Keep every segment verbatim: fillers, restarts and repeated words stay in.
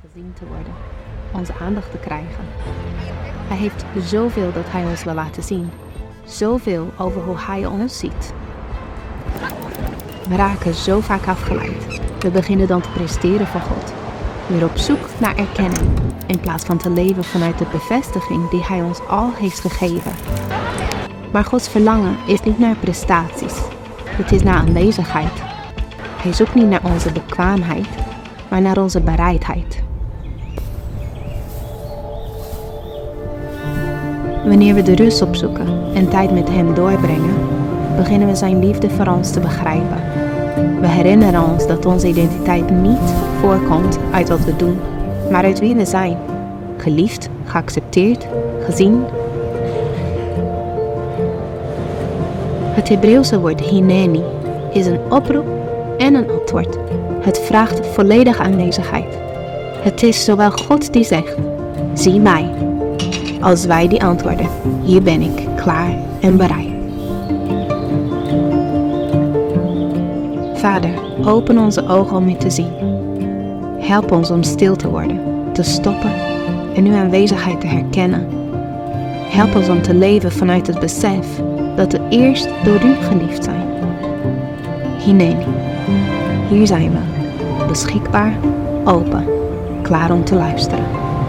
gezien te worden, onze aandacht te krijgen. Hij heeft zoveel dat hij ons wil laten zien. Zoveel over hoe hij ons ziet. We raken zo vaak afgeleid. We beginnen dan te presteren voor God. Weer op zoek naar erkenning. In plaats van te leven vanuit de bevestiging die hij ons al heeft gegeven. Maar Gods verlangen is niet naar prestaties. Het is naar aanwezigheid. Hij zoekt niet naar onze bekwaamheid, maar naar onze bereidheid. Wanneer we de rust opzoeken en tijd met hem doorbrengen, beginnen we zijn liefde voor ons te begrijpen. We herinneren ons dat onze identiteit niet voorkomt uit wat we doen, maar uit wie we zijn. Geliefd, geaccepteerd, gezien. Het Hebreeuwse woord hineni is een oproep en een antwoord. Het vraagt volledige aanwezigheid. Het is zowel God die zegt, zie mij, als wij die antwoorden, hier ben ik, klaar en bereid. Vader, open onze ogen om u te zien. Help ons om stil te worden, te stoppen en uw aanwezigheid te herkennen. Help ons om te leven vanuit het besef dat we eerst door u geliefd zijn. Hineni, hier zijn we, beschikbaar, open, klaar om te luisteren.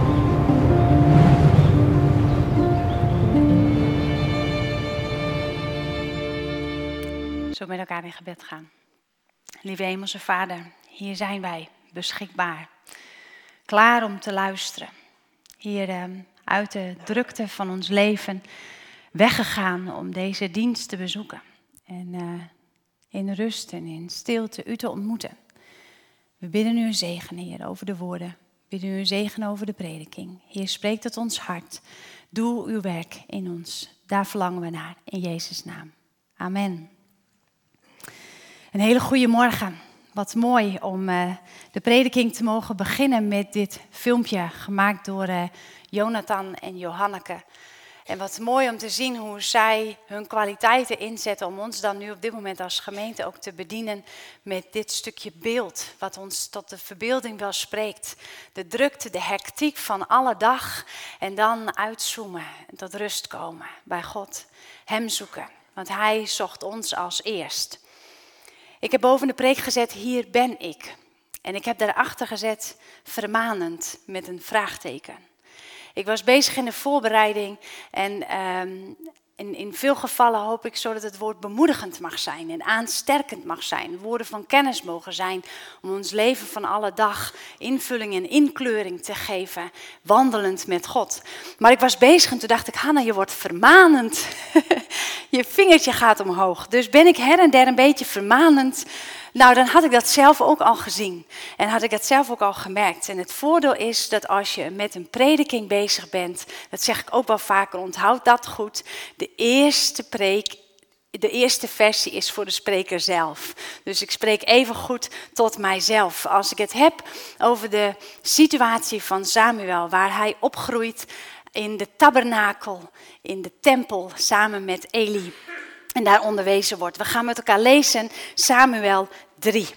Zo met elkaar in gebed gaan. Lieve Hemelse Vader, hier zijn wij, beschikbaar, klaar om te luisteren. Hier uh, uit de drukte van ons leven weggegaan om deze dienst te bezoeken. En uh, in rust en in stilte u te ontmoeten. We bidden u een zegen, Heer, over de woorden. We bidden u een zegen over de prediking. Heer, spreek tot ons hart. Doe uw werk in ons. Daar verlangen we naar, in Jezus' naam. Amen. Een hele goede morgen. Wat mooi om uh, de prediking te mogen beginnen met dit filmpje gemaakt door uh, Jonathan en Johanneke. En wat mooi om te zien hoe zij hun kwaliteiten inzetten om ons dan nu op dit moment als gemeente ook te bedienen met dit stukje beeld. Wat ons tot de verbeelding wel spreekt. De drukte, de hectiek van alle dag en dan uitzoomen en tot rust komen bij God. Hem zoeken, want hij zocht ons als eerst. Ik heb boven de preek gezet, hier ben ik. En ik heb daarachter gezet, vermanend, met een vraagteken. Ik was bezig in de voorbereiding en um, in, in veel gevallen hoop ik zo dat het woord bemoedigend mag zijn en aansterkend mag zijn. Woorden van kennis mogen zijn om ons leven van alle dag invulling en inkleuring te geven, wandelend met God. Maar ik was bezig en toen dacht ik, Hanna, je wordt vermanend. Je vingertje gaat omhoog. Dus ben ik her en der een beetje vermanend. Nou, dan had ik dat zelf ook al gezien. En had ik dat zelf ook al gemerkt. En het voordeel is dat als je met een prediking bezig bent, dat zeg ik ook wel vaker, onthoud dat goed. De eerste preek, de eerste versie is voor de spreker zelf. Dus ik spreek even goed tot mijzelf. Als ik het heb over de situatie van Samuel, waar hij opgroeit in de tabernakel, in de tempel, samen met Eli. En daar onderwezen wordt. We gaan met elkaar lezen Samuel drie.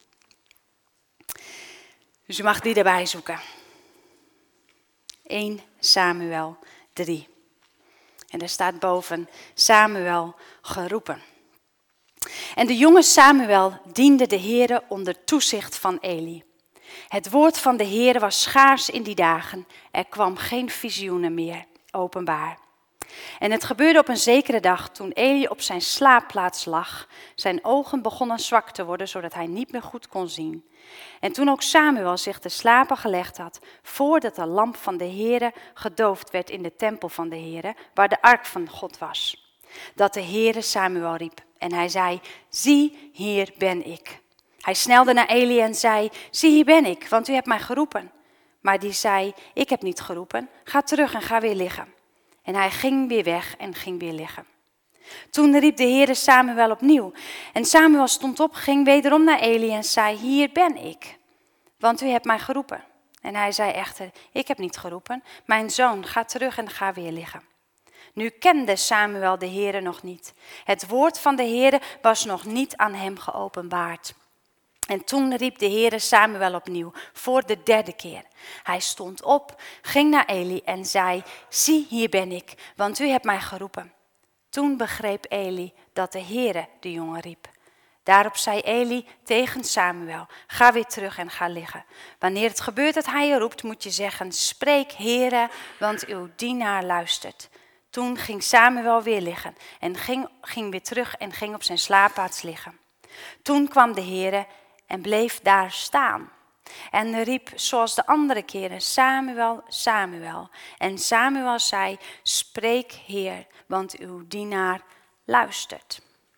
Dus u mag die erbij zoeken. Eerste Samuel drie. En er staat boven Samuel geroepen. En de jonge Samuel diende de Heere onder toezicht van Eli. Het woord van de Heere was schaars in die dagen. Er kwam geen visioenen meer openbaar. En het gebeurde op een zekere dag toen Eli op zijn slaapplaats lag. Zijn ogen begonnen zwak te worden, zodat hij niet meer goed kon zien. En toen ook Samuel zich te slapen gelegd had, voordat de lamp van de Heere gedoofd werd in de tempel van de Heere, waar de ark van God was. Dat de Heere Samuel riep en hij zei, zie, hier ben ik. Hij snelde naar Eli en zei, zie, hier ben ik, want u hebt mij geroepen. Maar die zei, ik heb niet geroepen, ga terug en ga weer liggen. En hij ging weer weg en ging weer liggen. Toen riep de Heere Samuel opnieuw. En Samuel stond op, ging wederom naar Eli en zei, hier ben ik, want u hebt mij geroepen. En hij zei echter, ik heb niet geroepen, mijn zoon, ga terug en ga weer liggen. Nu kende Samuel de Heere nog niet. Het woord van de Heere was nog niet aan hem geopenbaard. En toen riep de Heere Samuel opnieuw, voor de derde keer. Hij stond op, ging naar Eli en zei, zie, hier ben ik, want u hebt mij geroepen. Toen begreep Eli dat de Heere de jongen riep. Daarop zei Eli tegen Samuel, ga weer terug en ga liggen. Wanneer het gebeurt dat hij je roept, moet je zeggen, spreek Heere, want uw dienaar luistert. Toen ging Samuel weer liggen en ging, ging weer terug en ging op zijn slaapplaats liggen. Toen kwam de Heere en bleef daar staan. En riep zoals de andere keren, Samuel, Samuel. En Samuel zei, spreek Heer, want uw dienaar luistert.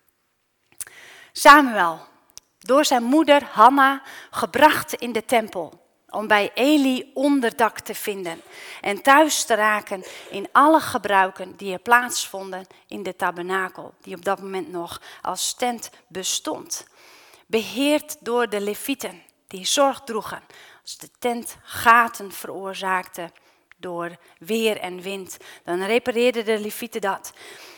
Samuel, door zijn moeder Hanna, gebracht in de tempel, om bij Eli onderdak te vinden en thuis te raken in alle gebruiken die er plaatsvonden in de tabernakel, die op dat moment nog als tent bestond. Beheerd door de Levieten, die zorg droegen als de tent gaten veroorzaakte door weer en wind. Dan repareerden de Levieten dat.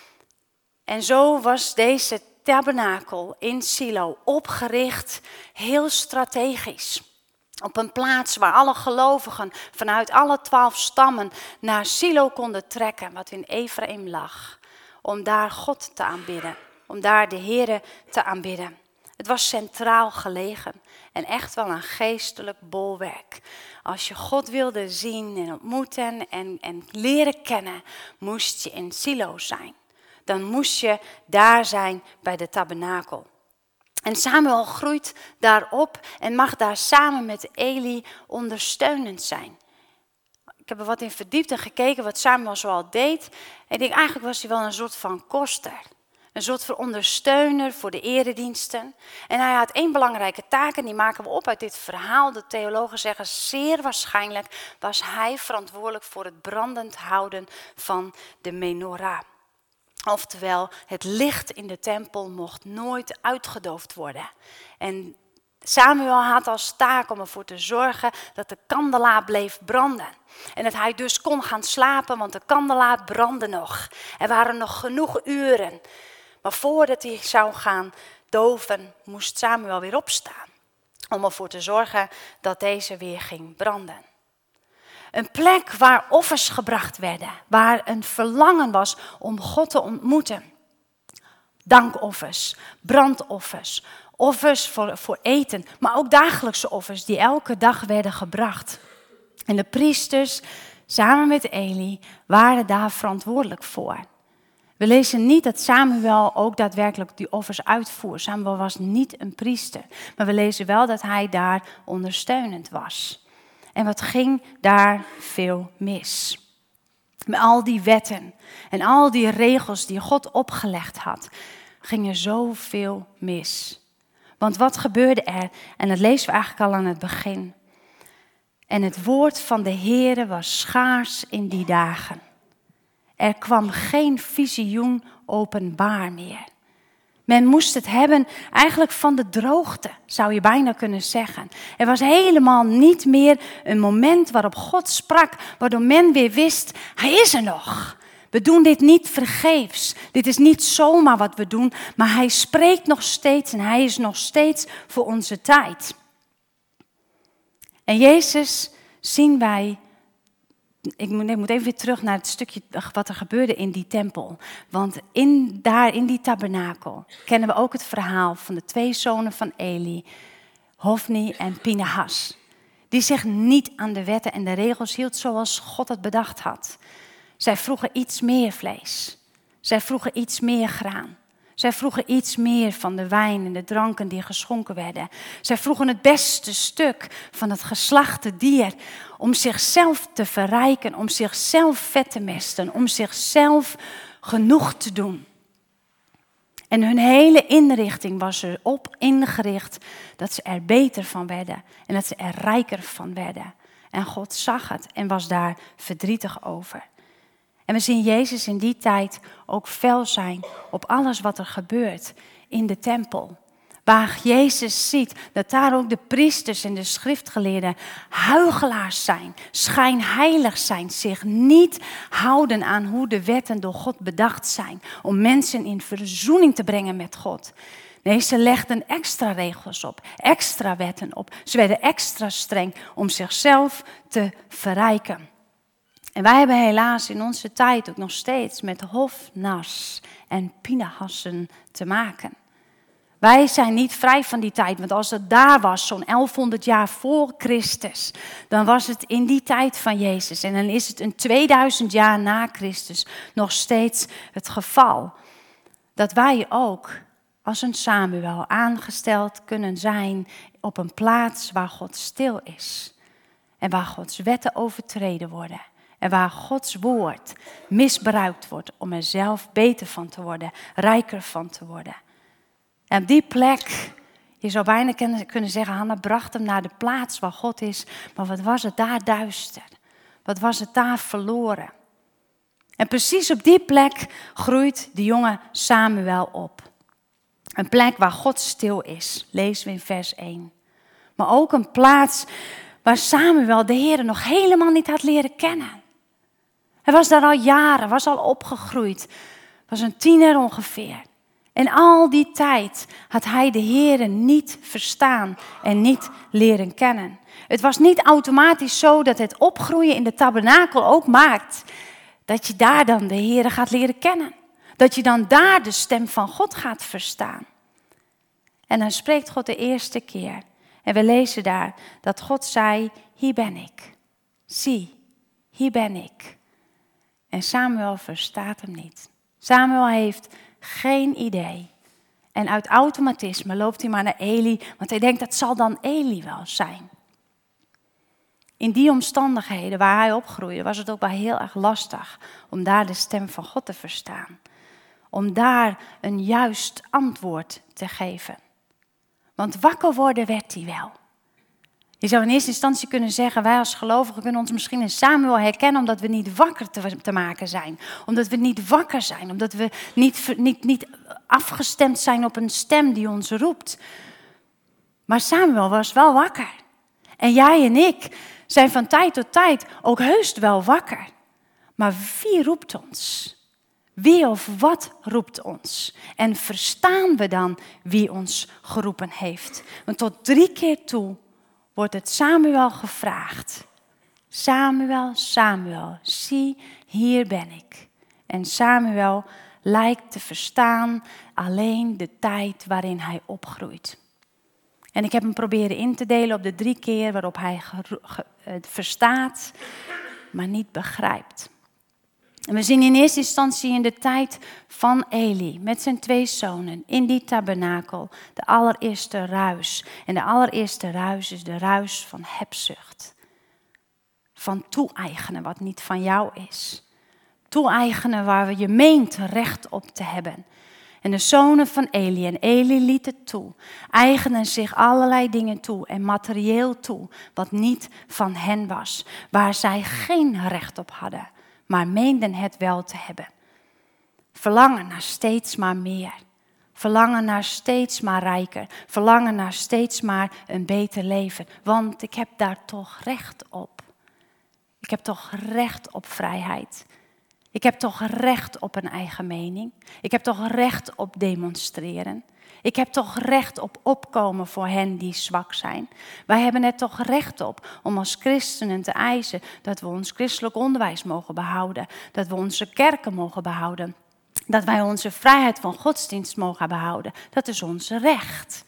En zo was deze tabernakel in Silo opgericht, heel strategisch. Op een plaats waar alle gelovigen vanuit alle twaalf stammen naar Silo konden trekken, wat in Ephraim lag. Om daar God te aanbidden, om daar de Heere te aanbidden. Het was centraal gelegen en echt wel een geestelijk bolwerk. Als je God wilde zien en ontmoeten en, en leren kennen, moest je in Silo zijn. Dan moest je daar zijn bij de tabernakel. En Samuel groeit daarop en mag daar samen met Eli ondersteunend zijn. Ik heb er wat in verdiept en gekeken wat Samuel zoal deed. En ik denk, eigenlijk was hij wel een soort van koster. Een soort van ondersteuner voor de erediensten. En hij had één belangrijke taak en die maken we op uit dit verhaal. De theologen zeggen, zeer waarschijnlijk was hij verantwoordelijk voor het brandend houden van de menorah. Oftewel, het licht in de tempel mocht nooit uitgedoofd worden. En Samuel had als taak om ervoor te zorgen dat de kandelaar bleef branden. En dat hij dus kon gaan slapen, want de kandelaar brandde nog. Er waren nog genoeg uren. Maar voordat hij zou gaan doven, moest Samuel weer opstaan. Om ervoor te zorgen dat deze weer ging branden. Een plek waar offers gebracht werden, waar een verlangen was om God te ontmoeten. Dankoffers, brandoffers, offers voor, voor eten, maar ook dagelijkse offers die elke dag werden gebracht. En de priesters, samen met Eli, waren daar verantwoordelijk voor. We lezen niet dat Samuel ook daadwerkelijk die offers uitvoerde. Samuel was niet een priester, maar we lezen wel dat hij daar ondersteunend was. En wat ging daar veel mis? Met al die wetten en al die regels die God opgelegd had, ging er zoveel mis. Want wat gebeurde er? En dat lezen we eigenlijk al aan het begin. En het woord van de Heere was schaars in die dagen. Er kwam geen visioen openbaar meer. Men moest het hebben eigenlijk van de droogte, zou je bijna kunnen zeggen. Er was helemaal niet meer een moment waarop God sprak, waardoor men weer wist, hij is er nog. We doen dit niet vergeefs. Dit is niet zomaar wat we doen, maar hij spreekt nog steeds en hij is nog steeds voor onze tijd. En Jezus zien wij, ik moet, ik moet even weer terug naar het stukje wat er gebeurde in die tempel. Want in, daar in die tabernakel kennen we ook het verhaal van de twee zonen van Eli, Hofni en Pinehas. Die zich niet aan de wetten en de regels hield zoals God het bedacht had. Zij vroegen iets meer vlees. Zij vroegen iets meer graan. Zij vroegen iets meer van de wijn en de dranken die geschonken werden. Zij vroegen het beste stuk van het geslachte dier om zichzelf te verrijken, om zichzelf vet te mesten, om zichzelf genoeg te doen. En hun hele inrichting was erop ingericht dat ze er beter van werden en dat ze er rijker van werden. En God zag het en was daar verdrietig over. En we zien Jezus in die tijd ook fel zijn op alles wat er gebeurt in de tempel. Waar Jezus ziet dat daar ook de priesters en de schriftgeleerden huichelaars zijn, schijnheilig zijn, zich niet houden aan hoe de wetten door God bedacht zijn. Om mensen in verzoening te brengen met God. Nee, ze legden extra regels op, extra wetten op. Ze werden extra streng om zichzelf te verrijken. En wij hebben helaas in onze tijd ook nog steeds met Hofnars en Pinehassen te maken. Wij zijn niet vrij van die tijd, want als het daar was, zo'n elfhonderd jaar voor Christus, dan was het in die tijd van Jezus. En dan is het een tweeduizend jaar na Christus nog steeds het geval. Dat wij ook als een Samuel aangesteld kunnen zijn op een plaats waar God stil is. En waar Gods wetten overtreden worden. En waar Gods woord misbruikt wordt om er zelf beter van te worden, rijker van te worden. En op die plek, je zou bijna kunnen zeggen, Hanna bracht hem naar de plaats waar God is. Maar wat was het daar duister? Wat was het daar verloren? En precies op die plek groeit de jonge Samuel op. Een plek waar God stil is, lezen we in vers één. Maar ook een plaats waar Samuel de Heer nog helemaal niet had leren kennen. Hij was daar al jaren, was al opgegroeid, was een tiener ongeveer. En al die tijd had hij de Heer niet verstaan en niet leren kennen. Het was niet automatisch zo dat het opgroeien in de tabernakel ook maakt dat je daar dan de Heer gaat leren kennen. Dat je dan daar de stem van God gaat verstaan. En dan spreekt God de eerste keer. En we lezen daar dat God zei, hier ben ik. Zie, hier ben ik. En Samuel verstaat hem niet. Samuel heeft geen idee. En uit automatisme loopt hij maar naar Eli, want hij denkt dat zal dan Eli wel zijn. In die omstandigheden waar hij opgroeide was het ook wel heel erg lastig om daar de stem van God te verstaan. Om daar een juist antwoord te geven. Want wakker worden werd hij wel. Je zou in eerste instantie kunnen zeggen, wij als gelovigen kunnen ons misschien in Samuel herkennen omdat we niet wakker te, te maken zijn. Omdat we niet wakker zijn, omdat we niet, niet, niet afgestemd zijn op een stem die ons roept. Maar Samuel was wel wakker. En jij en ik zijn van tijd tot tijd ook heus wel wakker. Maar wie roept ons? Wie of wat roept ons? En verstaan we dan wie ons geroepen heeft? Want tot drie keer toe wordt het Samuel gevraagd. Samuel, Samuel, zie, hier ben ik. En Samuel lijkt te verstaan alleen de tijd waarin hij opgroeit. En ik heb hem proberen in te delen op de drie keer waarop hij ge- ge- verstaat, maar niet begrijpt. En we zien in eerste instantie in de tijd van Eli met zijn twee zonen in die tabernakel de allereerste ruis. En de allereerste ruis is de ruis van hebzucht. Van toe-eigenen wat niet van jou is. Toe-eigenen waar je meent recht op te hebben. En de zonen van Eli en Eli liet het toe, eigenen zich allerlei dingen toe en materieel toe wat niet van hen was. Waar zij geen recht op hadden. Maar meenden het wel te hebben. Verlangen naar steeds maar meer. Verlangen naar steeds maar rijker. Verlangen naar steeds maar een beter leven. Want ik heb daar toch recht op. Ik heb toch recht op vrijheid. Ik heb toch recht op een eigen mening. Ik heb toch recht op demonstreren. Ik heb toch recht op opkomen voor hen die zwak zijn. Wij hebben er toch recht op om als christenen te eisen dat we ons christelijk onderwijs mogen behouden. Dat we onze kerken mogen behouden. Dat wij onze vrijheid van godsdienst mogen behouden. Dat is ons recht.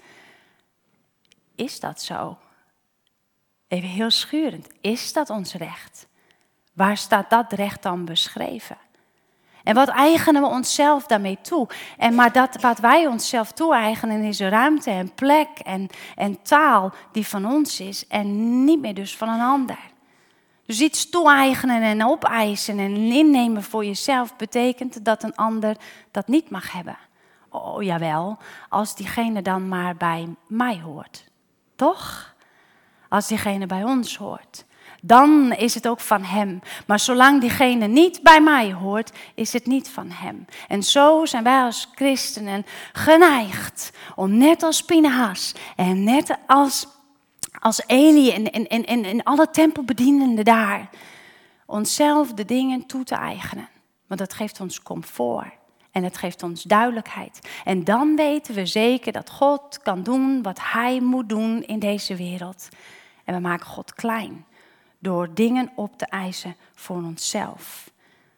Is dat zo? Even heel schurend. Is dat ons recht? Waar staat dat recht dan beschreven? En wat eigenen we onszelf daarmee toe? En maar dat wat wij onszelf toe-eigenen is ruimte en plek en, en taal die van ons is en niet meer dus van een ander. Dus iets toe-eigenen en opeisen en innemen voor jezelf betekent dat een ander dat niet mag hebben. Oh jawel, als diegene dan maar bij mij hoort. Toch? Als diegene bij ons hoort. Dan is het ook van hem. Maar zolang diegene niet bij mij hoort, is het niet van hem. En zo zijn wij als christenen geneigd om net als Pinehas en net als, als Eli en, en, en, en, en alle tempelbedienenden daar, onszelf de dingen toe te eigenen. Want dat geeft ons comfort. En het geeft ons duidelijkheid. En dan weten we zeker dat God kan doen wat hij moet doen in deze wereld. En we maken God klein door dingen op te eisen voor onszelf.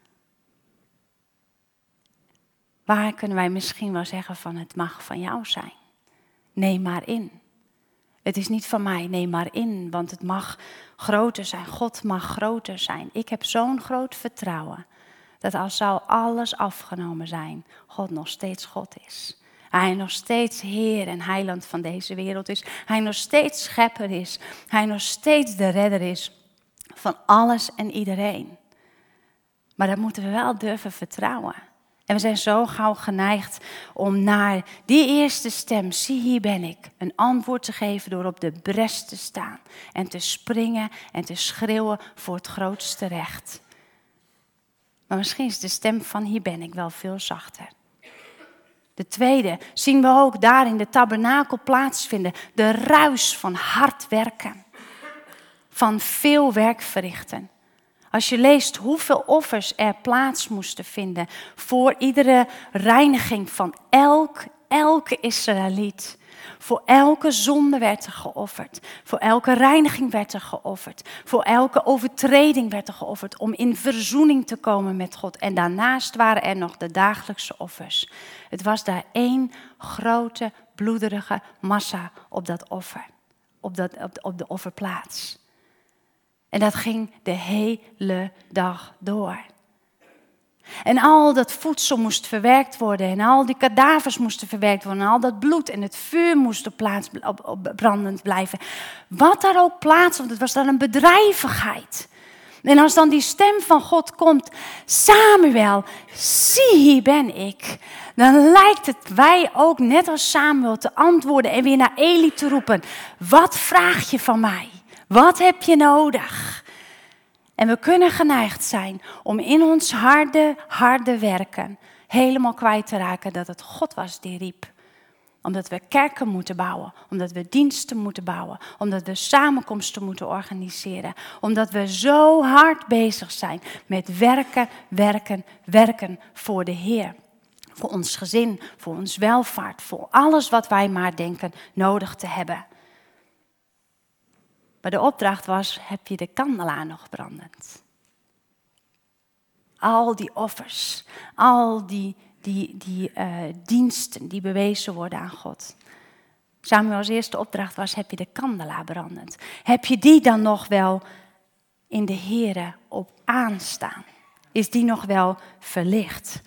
Waar kunnen wij misschien wel zeggen van het mag van jou zijn? Neem maar in. Het is niet van mij, neem maar in, want het mag groter zijn. God mag groter zijn. Ik heb zo'n groot vertrouwen dat als zou alles afgenomen zijn, God nog steeds God is. Hij nog steeds Heer en Heiland van deze wereld is. Hij nog steeds Schepper is. Hij nog steeds de Redder is van alles en iedereen. Maar dat moeten we wel durven vertrouwen. En we zijn zo gauw geneigd om naar die eerste stem, zie hier ben ik, een antwoord te geven door op de bres te staan. En te springen en te schreeuwen voor het grootste recht. Maar misschien is de stem van hier ben ik wel veel zachter. De tweede zien we ook daar in de tabernakel plaatsvinden. De ruis van hard werken. Van veel werk verrichten. Als je leest hoeveel offers er plaats moesten vinden voor iedere reiniging van elk, elke Israëliet. Voor elke zonde werd er geofferd. Voor elke reiniging werd er geofferd. Voor elke overtreding werd er geofferd om in verzoening te komen met God. En daarnaast waren er nog de dagelijkse offers. Het was daar één grote bloederige massa op dat offer. Op, dat, op, de, op de offerplaats. En dat ging de hele dag door. En al dat voedsel moest verwerkt worden. En al die kadavers moesten verwerkt worden. En al dat bloed en het vuur moest op plaats op, op brandend blijven. Wat daar ook plaatsvond, het was dan een bedrijvigheid. En als dan die stem van God komt, Samuel, zie hier ben ik. Dan lijkt het wij ook net als Samuel te antwoorden en weer naar Eli te roepen. Wat vraag je van mij? Wat heb je nodig? En we kunnen geneigd zijn om in ons harde, harde werken helemaal kwijt te raken dat het God was die riep. Omdat we kerken moeten bouwen, omdat we diensten moeten bouwen, omdat we samenkomsten moeten organiseren. Omdat we zo hard bezig zijn met werken, werken, werken voor de Heer. Voor ons gezin, voor ons welvaart, voor alles wat wij maar denken nodig te hebben. Maar de opdracht was, heb je de kandelaar nog brandend? Al die offers, al die, die, die uh, diensten die bewezen worden aan God. Samuels eerste opdracht was, heb je de kandelaar brandend? Heb je die dan nog wel in de Here op aanstaan? Is die nog wel verlicht?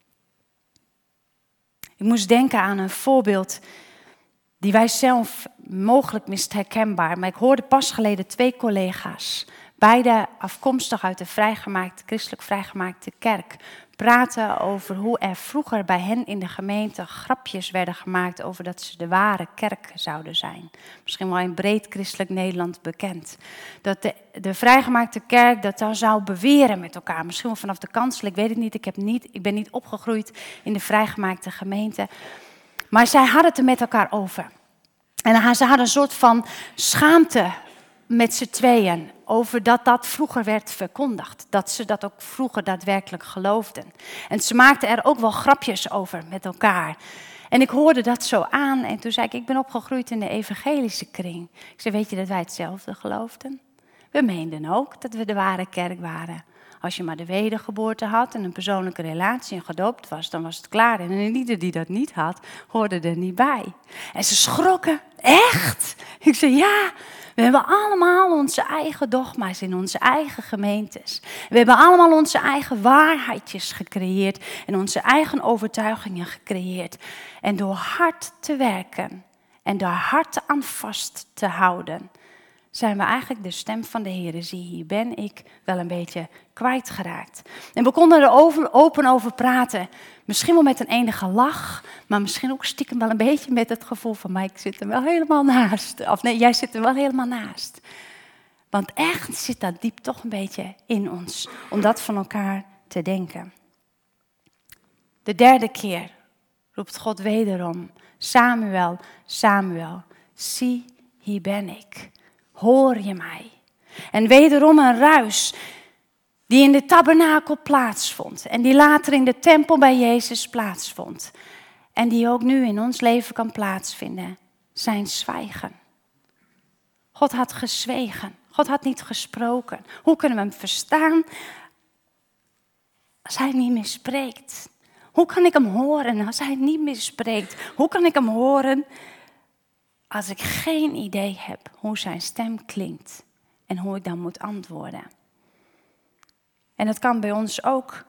Ik moest denken aan een voorbeeld die wij zelf mogelijk mist herkenbaar. Maar ik hoorde pas geleden twee collega's, beide afkomstig uit de vrijgemaakte, christelijk vrijgemaakte kerk, praten over hoe er vroeger bij hen in de gemeente grapjes werden gemaakt over dat ze de ware kerk zouden zijn. Misschien wel in breed christelijk Nederland bekend. Dat de, de vrijgemaakte kerk dat dan zou beweren met elkaar. Misschien wel vanaf de kansel, ik weet het niet. Ik, heb niet, ik ben niet opgegroeid in de vrijgemaakte gemeente. Maar zij hadden het er met elkaar over. En ze hadden een soort van schaamte met z'n tweeën over dat dat vroeger werd verkondigd. Dat ze dat ook vroeger daadwerkelijk geloofden. En ze maakten er ook wel grapjes over met elkaar. En ik hoorde dat zo aan en toen zei ik, ik ben opgegroeid in de evangelische kring. Ik zei, weet je dat wij hetzelfde geloofden? We meenden ook dat we de ware kerk waren. Als je maar de wedergeboorte had en een persoonlijke relatie en gedoopt was, dan was het klaar. En ieder die dat niet had, hoorde er niet bij. En ze schrokken. Echt? Ik zei, ja, we hebben allemaal onze eigen dogma's in onze eigen gemeentes. We hebben allemaal onze eigen waarheidjes gecreëerd en onze eigen overtuigingen gecreëerd. En door hard te werken en daar hard aan vast te houden, zijn we eigenlijk de stem van de Heer, zie hier ben ik, wel een beetje kwijtgeraakt. En we konden er over, open over praten. Misschien wel met een enige lach, maar misschien ook stiekem wel een beetje met het gevoel van, maar ik zit er wel helemaal naast. Of nee, jij zit er wel helemaal naast. Want echt zit dat diep toch een beetje in ons, om dat van elkaar te denken. De derde keer roept God wederom, Samuel, Samuel, zie hier ben ik. Hoor je mij? En wederom een ruis. Die in de tabernakel plaatsvond. En die later in de tempel bij Jezus plaatsvond. En die ook nu in ons leven kan plaatsvinden. Zijn zwijgen. God had gezwegen. God had niet gesproken. Hoe kunnen we hem verstaan als hij niet meer spreekt? Hoe kan ik hem horen als hij niet meer spreekt? Hoe kan ik hem horen als ik geen idee heb hoe zijn stem klinkt en hoe ik dan moet antwoorden? En dat kan bij ons ook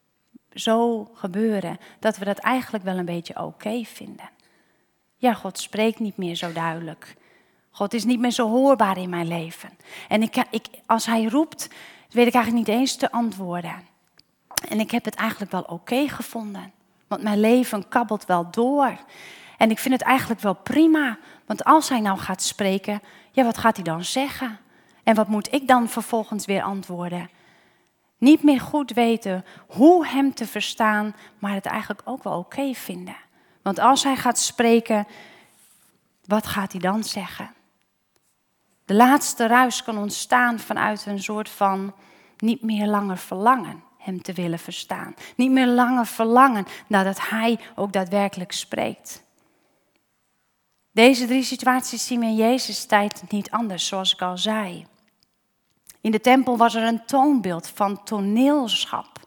zo gebeuren dat we dat eigenlijk wel een beetje oké vinden. Ja, God spreekt niet meer zo duidelijk. God is niet meer zo hoorbaar in mijn leven. En ik, ik, als hij roept, weet ik eigenlijk niet eens te antwoorden. En ik heb het eigenlijk wel oké gevonden. Want mijn leven kabbelt wel door. En ik vind het eigenlijk wel prima. Want als hij nou gaat spreken, ja, wat gaat hij dan zeggen? En wat moet ik dan vervolgens weer antwoorden? Niet meer goed weten hoe hem te verstaan, maar het eigenlijk ook wel oké vinden. Want als hij gaat spreken, wat gaat hij dan zeggen? De laatste ruis kan ontstaan vanuit een soort van niet meer langer verlangen hem te willen verstaan. Niet meer langer verlangen nadat hij ook daadwerkelijk spreekt. Deze drie situaties zien we in Jezus' tijd niet anders, zoals ik al zei. In de tempel was er een toonbeeld van toneelschap,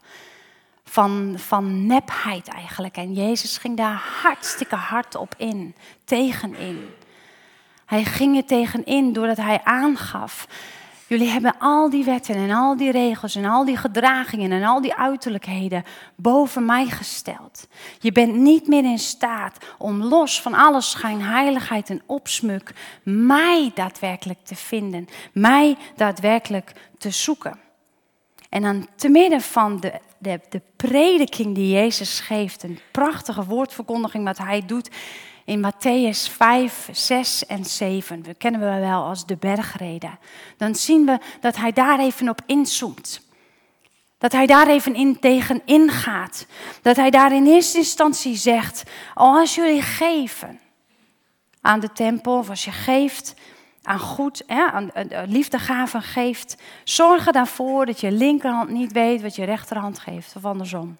van, van nepheid eigenlijk. En Jezus ging daar hartstikke hard op in, tegenin. Hij ging er tegenin doordat hij aangaf: jullie hebben al die wetten en al die regels en al die gedragingen en al die uiterlijkheden boven mij gesteld. Je bent niet meer in staat om los van alle schijnheiligheid en opsmuk mij daadwerkelijk te vinden, mij daadwerkelijk te zoeken. En dan te midden van de, de, de prediking die Jezus geeft, een prachtige woordverkondiging wat hij doet in Matthäus vijf, zes en zeven, we kennen we wel als de bergreden. Dan zien we dat hij daar even op inzoomt. Dat hij daar even in tegen ingaat. Dat hij daar in eerste instantie zegt: oh, als jullie geven aan de tempel, of als je geeft aan goed, hè, aan liefdegaven geeft, zorg er daarvoor dat je linkerhand niet weet wat je rechterhand geeft, of andersom.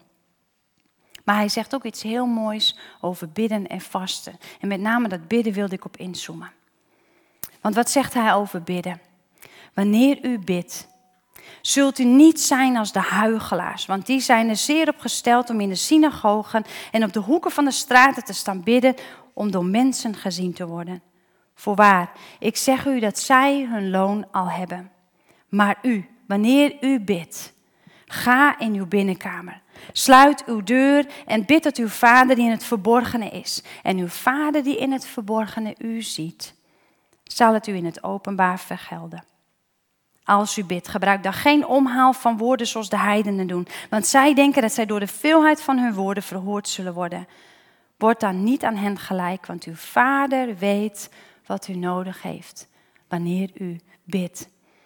Maar hij zegt ook iets heel moois over bidden en vasten. En met name dat bidden wilde ik op inzoomen. Want wat zegt hij over bidden? Wanneer u bidt, zult u niet zijn als de huichelaars. Want die zijn er zeer op gesteld om in de synagogen en op de hoeken van de straten te staan bidden, om door mensen gezien te worden. Voorwaar, ik zeg u dat zij hun loon al hebben. Maar u, wanneer u bidt, ga in uw binnenkamer. Sluit uw deur en bid tot uw vader die in het verborgene is. En uw vader die in het verborgene u ziet, zal het u in het openbaar vergelden. Als u bidt, gebruik dan geen omhaal van woorden zoals de heidenen doen. Want zij denken dat zij door de veelheid van hun woorden verhoord zullen worden. Word dan niet aan hen gelijk, want uw vader weet wat u nodig heeft wanneer u bidt.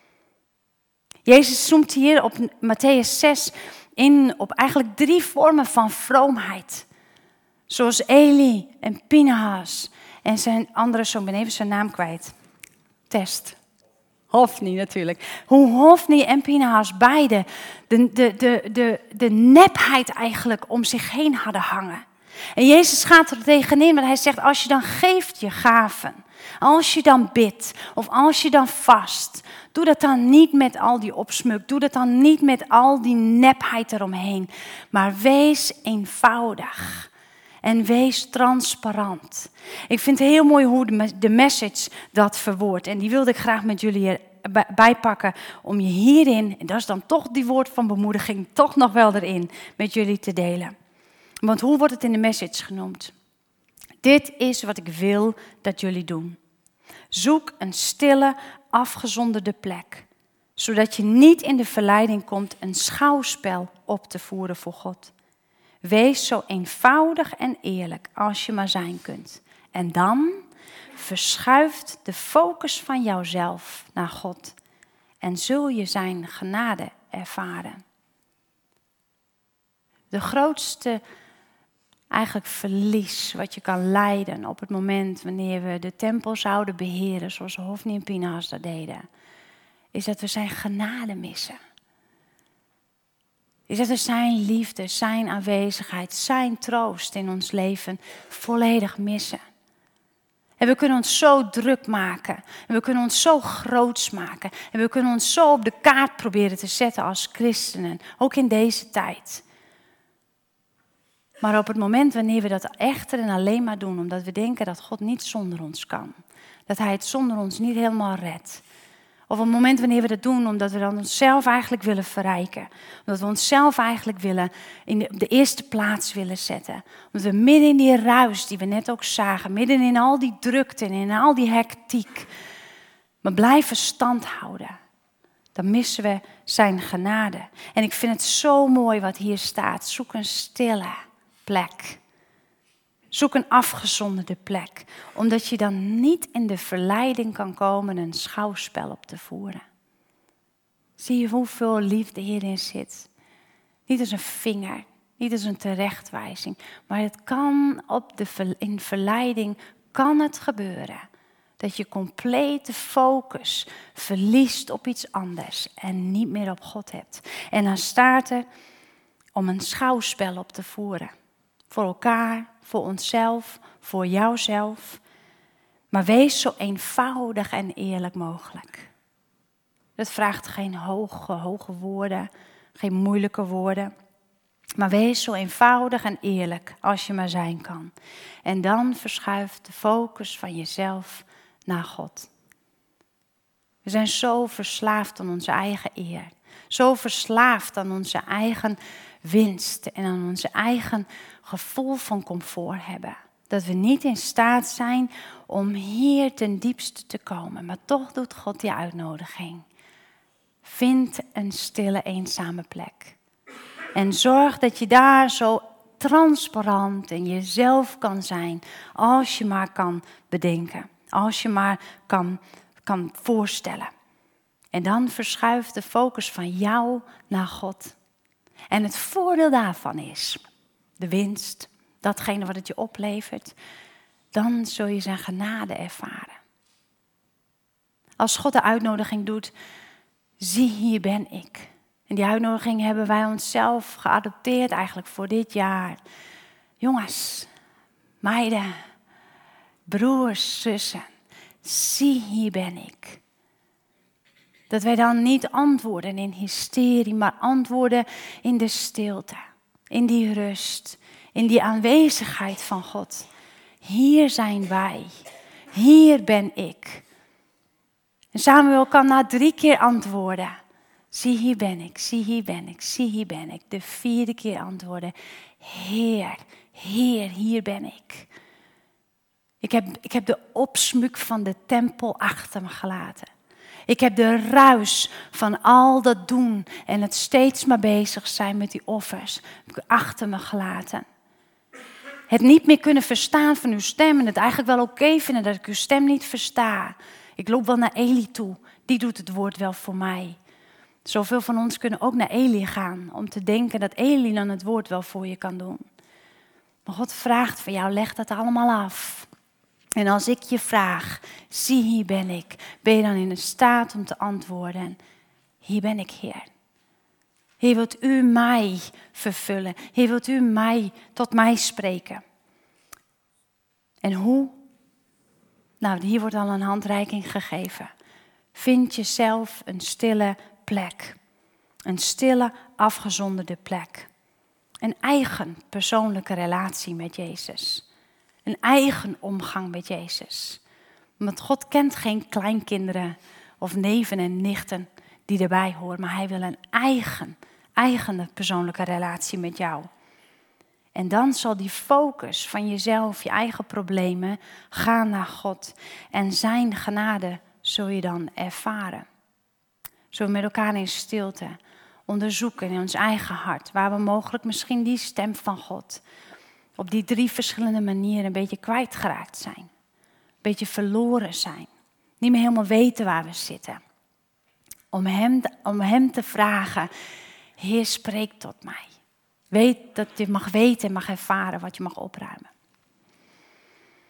Jezus zoomt hier op Matthäus zes in op eigenlijk drie vormen van vroomheid. Zoals Eli en Pinhas en zijn andere zoon, ik ben even zijn naam kwijt. Test. Hofni natuurlijk. Hoe Hofni en Pinhas beide de, de, de, de, de nepheid eigenlijk om zich heen hadden hangen. En Jezus gaat er tegenin, maar hij zegt: als je dan geeft je gaven, als je dan bidt of als je dan vast, doe dat dan niet met al die opsmuk, doe dat dan niet met al die nepheid eromheen, maar wees eenvoudig en wees transparant. Ik vind het heel mooi hoe de message dat verwoordt en die wilde ik graag met jullie erbij pakken om je hierin, en dat is dan toch die woord van bemoediging, toch nog wel erin met jullie te delen. Want hoe wordt het in de message genoemd? Dit is wat ik wil dat jullie doen. Zoek een stille, afgezonderde plek, zodat je niet in de verleiding komt een schouwspel op te voeren voor God. Wees zo eenvoudig en eerlijk als je maar zijn kunt. En dan verschuift de focus van jouzelf naar God en zul je zijn genade ervaren. De grootste eigenlijk verlies wat je kan lijden op het moment wanneer we de tempel zouden beheren, zoals Hofni en Pinhas dat deden, is dat we zijn genade missen. is dat we zijn liefde, zijn aanwezigheid, zijn troost in ons leven volledig missen. En we kunnen ons zo druk maken. En we kunnen ons zo groots maken. En we kunnen ons zo op de kaart proberen te zetten als christenen. Ook in deze tijd. Maar op het moment wanneer we dat echter en alleen maar doen, omdat we denken dat God niet zonder ons kan. Dat hij het zonder ons niet helemaal redt. Of op het moment wanneer we dat doen omdat we dan onszelf eigenlijk willen verrijken. Omdat we onszelf eigenlijk willen in de, op de eerste plaats willen zetten. Omdat we midden in die ruis die we net ook zagen. Midden in al die drukte en in al die hectiek. Maar blijven stand houden. Dan missen we zijn genade. En ik vind het zo mooi wat hier staat. Zoek een stille plek. Zoek een afgezonderde plek. Omdat je dan niet in de verleiding kan komen een schouwspel op te voeren. Zie je hoeveel liefde hierin zit? Niet als een vinger, niet als een terechtwijzing. Maar het kan op de, in verleiding kan het gebeuren. Dat je complete focus verliest op iets anders. En niet meer op God hebt. En dan staat er om een schouwspel op te voeren. Voor elkaar, voor onszelf, voor jouzelf. Maar wees zo eenvoudig en eerlijk mogelijk. Dat vraagt geen hoge, hoge woorden, geen moeilijke woorden. Maar wees zo eenvoudig en eerlijk als je maar zijn kan. En dan verschuift de focus van jezelf naar God. We zijn zo verslaafd aan onze eigen eer. Zo verslaafd aan onze eigen winst en aan onze eigen gevoel van comfort hebben. Dat we niet in staat zijn om hier ten diepste te komen. Maar toch doet God die uitnodiging. Vind een stille, eenzame plek. En zorg dat je daar zo transparant in jezelf kan zijn. Als je maar kan bedenken. Als je maar kan, kan voorstellen. En dan verschuift de focus van jou naar God. En het voordeel daarvan is, de winst, datgene wat het je oplevert, dan zul je zijn genade ervaren. Als God de uitnodiging doet, zie hier ben ik. En die uitnodiging hebben wij onszelf geadopteerd eigenlijk voor dit jaar. Jongens, meiden, broers, zussen, zie hier ben ik. Dat wij dan niet antwoorden in hysterie, maar antwoorden in de stilte, in die rust, in die aanwezigheid van God. Hier zijn wij, hier ben ik. En Samuel kan na drie keer antwoorden. Zie hier ben ik, zie hier ben ik, zie hier ben ik. De vierde keer antwoorden. Heer, Heer, hier ben ik. Ik heb, ik heb de opsmuk van de tempel achter me gelaten. Ik heb de ruis van al dat doen en het steeds maar bezig zijn met die offers achter me gelaten. Het niet meer kunnen verstaan van uw stem en het eigenlijk wel oké vinden dat ik uw stem niet versta. Ik loop wel naar Eli toe, die doet het woord wel voor mij. Zoveel van ons kunnen ook naar Eli gaan om te denken dat Eli dan het woord wel voor je kan doen. Maar God vraagt van jou, leg dat allemaal af. En als ik je vraag, zie hier ben ik, ben je dan in de staat om te antwoorden, hier ben ik Heer. Heer, wilt u mij vervullen? Heer, wilt u mij tot mij spreken? En hoe? Nou, hier wordt al een handreiking gegeven. Vind jezelf een stille plek. Een stille, afgezonderde plek. Een eigen persoonlijke relatie met Jezus. Een eigen omgang met Jezus. Want God kent geen kleinkinderen of neven en nichten die erbij horen. Maar hij wil een eigen, eigen persoonlijke relatie met jou. En dan zal die focus van jezelf, je eigen problemen, gaan naar God. En zijn genade zul je dan ervaren. Zullen we met elkaar in stilte onderzoeken in ons eigen hart. Waar we mogelijk misschien die stem van God op die drie verschillende manieren een beetje kwijtgeraakt zijn. Een beetje verloren zijn. Niet meer helemaal weten waar we zitten. Om hem, om hem te vragen, Heer, spreek tot mij. Weet dat je mag weten en mag ervaren wat je mag opruimen.